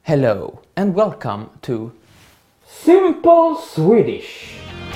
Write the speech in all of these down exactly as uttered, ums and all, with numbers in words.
Hello and welcome to Simple Swedish.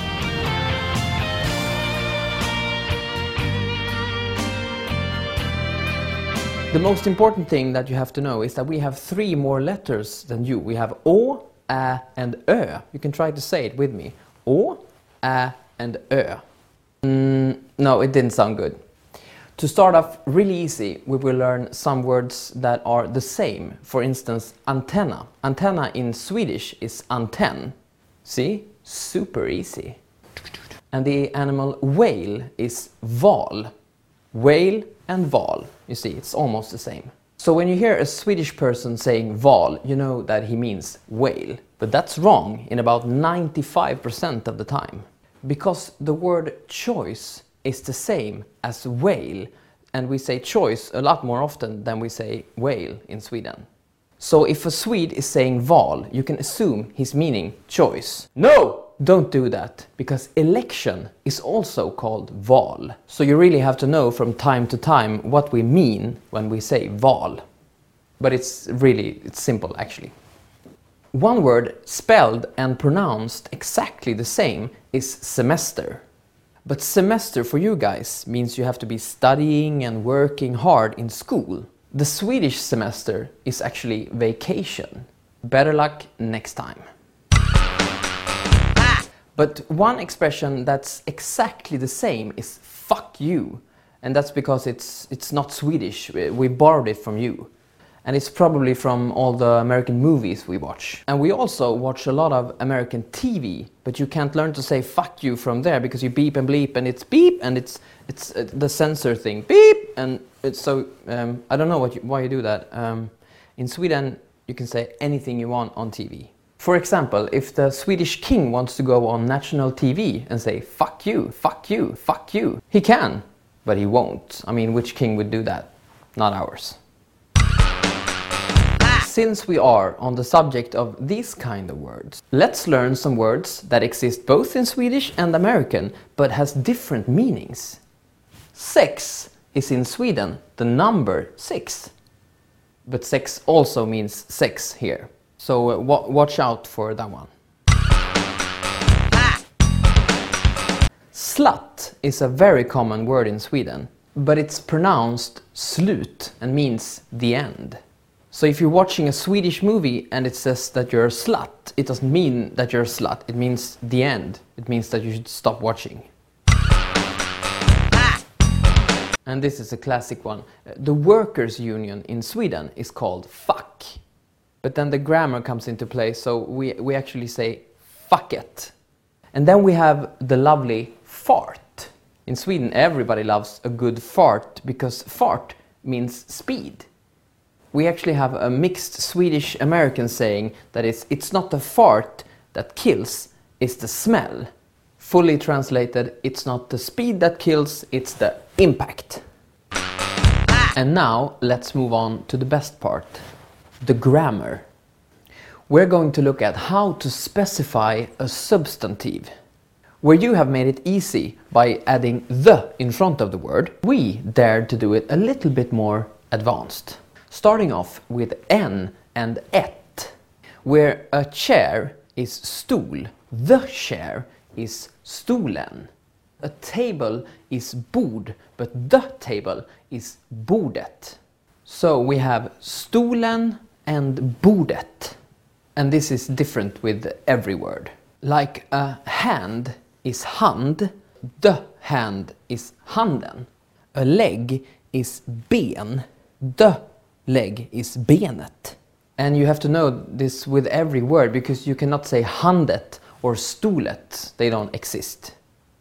The most important thing that you have to know is that we have three more letters than you. We have Å, Ä and Ö. You can try to say it with me. Å, Ä and Ö. Mm, no, it didn't sound good. To start off really easy, we will learn some words that are the same. For instance, antenna. Antenna in Swedish is antenn. See? Super easy. And the animal whale is val. Whale and val. You see, it's almost the same. So when you hear a Swedish person saying val, you know that he means whale. But that's wrong in about ninety-five percent of the time. Because the word choice is the same as whale, and we say choice a lot more often than we say whale in Sweden. So if a Swede is saying val, you can assume he's meaning choice. No! Don't do that, because election is also called val. So you really have to know from time to time what we mean when we say val. But it's really, it's simple actually. One word spelled and pronounced exactly the same is semester. But semester for you guys means you have to be studying and working hard in school. The Swedish semester is actually vacation. Better luck next time. But one expression that's exactly the same is fuck you. And that's because it's, it's not Swedish. We borrowed it from you. And it's probably from all the American movies we watch. And we also watch a lot of American T V, but you can't learn to say fuck you from there because you beep and bleep and it's beep and it's it's uh, the censor thing, beep, and it's so, um, I don't know what you, why you do that. Um, in Sweden, you can say anything you want on T V. For example, if the Swedish king wants to go on national T V and say fuck you, fuck you, fuck you, he can, but he won't. I mean, which king would do that? Not ours. Since we are on the subject of these kind of words, let's learn some words that exist both in Swedish and American, but has different meanings. Sex is in Sweden the number six, but sex also means sex here. So uh, wa- watch out for that one. Slut is a very common word in Sweden, but it's pronounced slut and means the end. So if you're watching a Swedish movie and it says that you're a slut, it doesn't mean that you're a slut, it means the end. It means that you should stop watching. And this is a classic one. The workers' union in Sweden is called fuck. But then the grammar comes into play, so we, we actually say fuck it. And then we have the lovely fart. In Sweden, everybody loves a good fart because fart means speed. We actually have a mixed Swedish-American saying that is, it's not the fart that kills, it's the smell. Fully translated, it's not the speed that kills, it's the impact. And now, let's move on to the best part. The grammar. We're going to look at how to specify a substantive. Where you have made it easy by adding the in front of the word, we dared to do it a little bit more advanced. Starting off with en and ett, where a chair is stol, the chair is stolen. A table is bord, but the table is bordet. So we have stolen and bordet. And this is different with every word. Like a hand is hand, the hand is handen. A leg is ben, the leg is benet. And you have to know this with every word because you cannot say handet or stolet. They don't exist.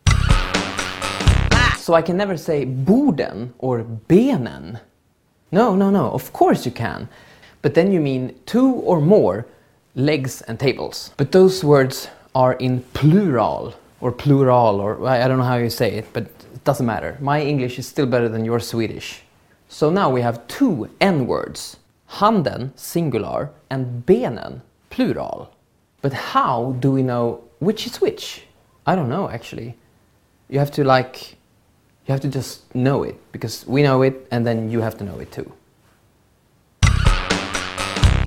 So I can never say borden or benen. No, no, no, of course you can. But then you mean two or more legs and tables. But those words are in plural or plural or I don't know how you say it, but it doesn't matter. My English is still better than your Swedish. So now we have two N-words, handen, singular, and benen, plural. But how do we know which is which? I don't know actually. You have to like, you have to just know it, because we know it and then you have to know it too.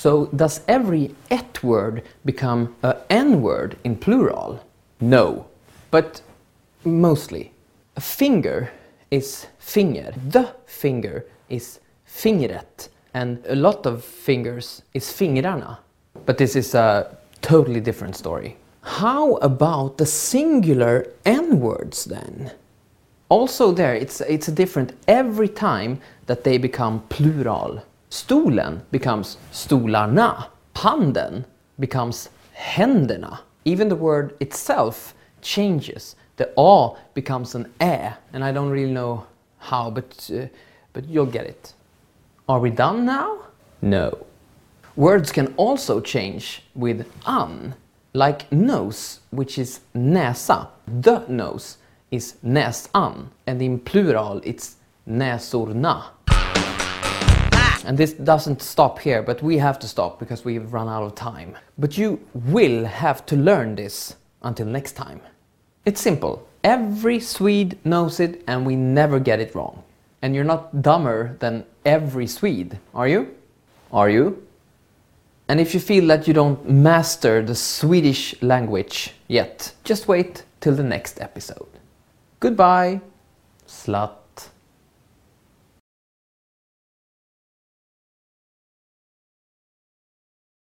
So does every ett word become a n-word in plural? No, but mostly. A finger is finger. The finger is fingret. And a lot of fingers is fingrarna. But this is a totally different story. How about the singular n-words then? Also there, it's, it's different every time that they become plural. Stolen becomes stolarna. Handen becomes händerna. Even the word itself changes. The a becomes an ä, and I don't really know how, but, uh, but you'll get it. Are we done now? No. Words can also change with an, like nose, which is näsa. The nose is näsan, and in plural it's näsorna. And this doesn't stop here, but we have to stop because we've run out of time. But you will have to learn this until next time. It's simple. Every Swede knows it and we never get it wrong. And you're not dumber than every Swede, are you? Are you? And if you feel that you don't master the Swedish language yet, just wait till the next episode. Goodbye, slut.